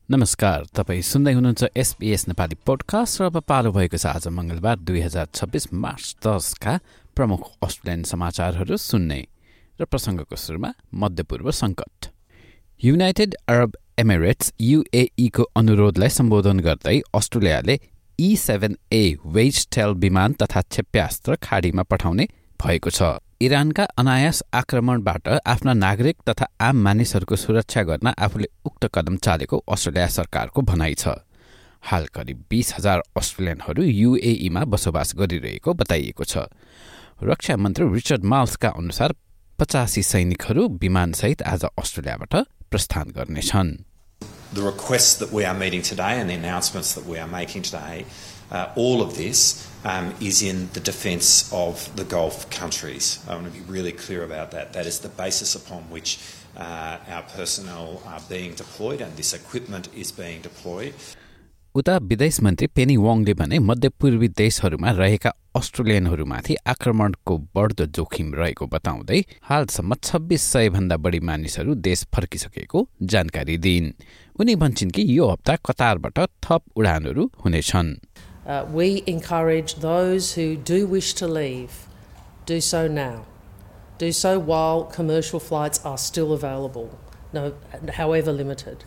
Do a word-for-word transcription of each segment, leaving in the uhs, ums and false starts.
नमस्कार, तपाईँ सुन्दै हुनुहुन्छ एसबीएस नेपाली पोडकास्ट र अब पालो भएको छ आज मंगलबार दुई हजार छब्बीस मार्च दसका प्रमुख अस्ट्रेलियन समाचारहरू सुन्ने र प्रसङ्गको सुरुमा मध्यपूर्व सङ्कट। युनाइटेड अरब एमिरेट्स यूएई को अनुरोधलाई सम्बोधन गर्दै अस्ट्रेलियाले E seven A wedgetail विमान तथा क्षेप्यास्त्र खाडीमा पठाउने भएको छ। इरानका अनायास आक्रमणबाट आफ्ना नागरिक तथा आम मानिसहरूको सुरक्षा गर्न आफूले उक्त कदम चालेको अस्ट्रेलिया सरकारको भनाइ छ। हाल करिब बीस हजार अस्ट्रेलियनहरू यूएईमा बसोबास गरिरहेको बताइएको छ। रक्षा मन्त्री रिचर्ड माल्सका अनुसार पचासी सैनिकहरू विमानसहित आज अस्ट्रेलियाबाट प्रस्थान गर्नेछन्। The requests that we are meeting today and the announcements that we are making today, uh, all of this um, is in the defence of the Gulf countries. I want to be really clear about that. That is the basis upon which uh, our personnel are being deployed and this equipment is being deployed. उता विदेश मन्त्री Penny वोङले भने मध्यपूर्वी देशहरूमा रहेका अस्ट्रेलियनहरूमाथि आक्रमणको बढ्दो जोखिम रहेको बताउँदै हालसम्म छब्बीस सय भन्दा बढी मानिसहरू देश फर्किसकेको जानकारी दिइन्। उनी भन्छन् कि यो हप्ता कतारबाट थप उडानहरू हुनेछन्। Uh, we encourage those who do wish to leave, do so now. Do so while commercial flights are still available, no, however limited.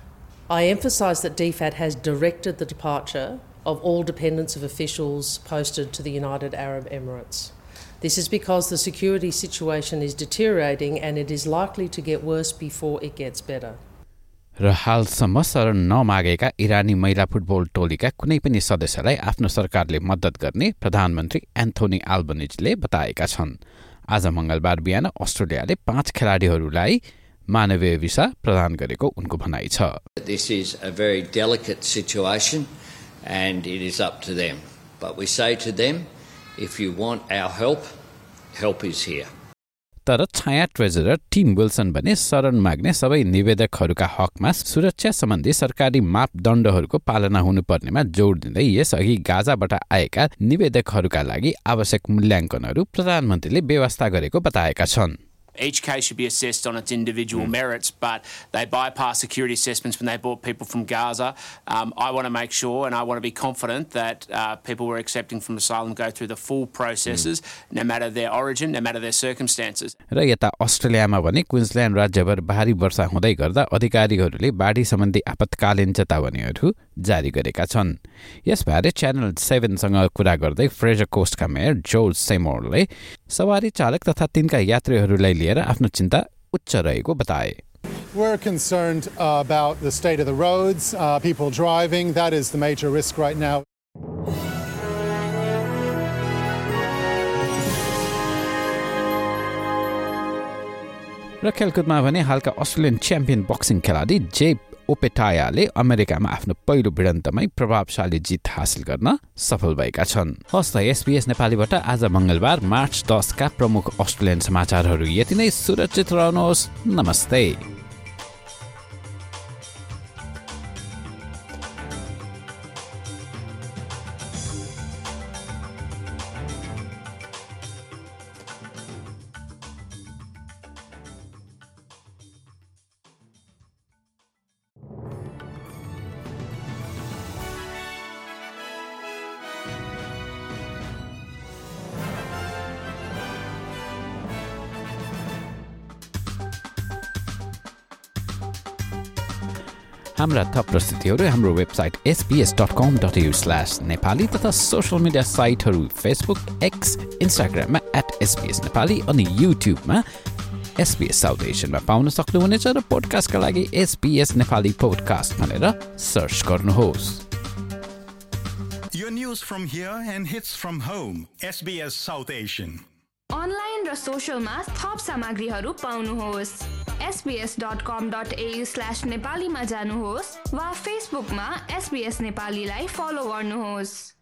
I emphasise that D F A T has directed the departure of all dependents of officials posted to the United Arab Emirates. This is because the security situation is deteriorating and it is likely to get worse before it gets better. र हालसम्म शरण नमागेका इरानी महिला football टोलीका कुनै पनि सदस्यलाई आफ्नो सरकारले मद्दत गर्ने प्रधानमन्त्री एन्थोनी अल्बनिजले बताएका छन्। आज मंगलबार बिहान अस्ट्रेलियाले पाँच खेलाडीहरूलाई मानवीय भिसा प्रदान गरेको उनको भनाइ छ। This is a very delicate situation and it is up to them. But we say to them, if you want our help, help is here. तर छाया ट्रेजरर टिम विल्सन भने शरण माग्ने सबै निवेदकहरूका हकमा सुरक्षा सम्बन्धी सरकारी मापदण्डहरूको पालना हुनुपर्नेमा जोड दिँदै यसअघि गाजाबाट आएका निवेदकहरूका लागि आवश्यक मूल्याङ्कनहरू प्रधानमन्त्रीले व्यवस्था गरेको बताएका छन्। Each case should be assessed on its individual mm. merits, but they bypass security assessments when they brought people from Gaza. Um, I want to make sure and I want to be confident that uh, people we're accepting from asylum go through the full processes, mm. no matter their origin, no matter their circumstances. र यता अस्ट्रेलियामा भने Queensland राज्यभर भारी वर्षा हुँदै गर्दा अधिकारीहरूले बाढी सम्बन्धी आपतकालीन चेतावनीहरू जारी गरेका छन्। यसबारे च्यानल सेभेनसँग कुरा गर्दै फ्रेजर कोस्टका मेयर जोर्ज सेमोरले सवारी चालक तथा तिनका यात्रीहरूलाई लिएर आफ्नो चिन्ता उच्च रहेको बताए। We're concerned uh, about the state of the roads, uh, people driving. That is the major risk right now. र खेलकुदमा भने हालका अस्ट्रेलियन च्याम्पियन बक्सिङ खेलाडी जे ओपेटायाले अमेरिकामा आफ्नो पहिलो भिडन्तमै प्रभावशाली जित हासिल गर्न सफल भएका छन्। हस्त एसबीएस नेपालीबाट आज मंगलबार मार्च दसका प्रमुख अस्ट्रेलियन समाचारहरू यति नै। सुरक्षित रहनुहोस्। नमस्ते। हाम्रा थप प्रस्तुतिहरू हाम्रो website SBS dot com dot AU slash Nepali तथा सोशल मिडिया साइटहरू फेसबुक, एक्स, इन्स्टाग्राममा एट एसबीएस नेपाली अनि युट्युबमा एसबीएस साउथ एसियनमा पाउन सक्नुहुनेछ र पोडकास्टका लागि एसबीएस नेपाली पोडकास्ट भनेर सर्च गर्नुहोस्। Your news from here and hits from home. S B S South Asian. Online र सोशलमा थप सामग्रीहरू पाउनुहोस्। S B S dot com dot A U slash नेपालीमा जानुहोस् वा फेसबुकमा एसबीएस नेपालीलाई फलो गर्नुहोस्।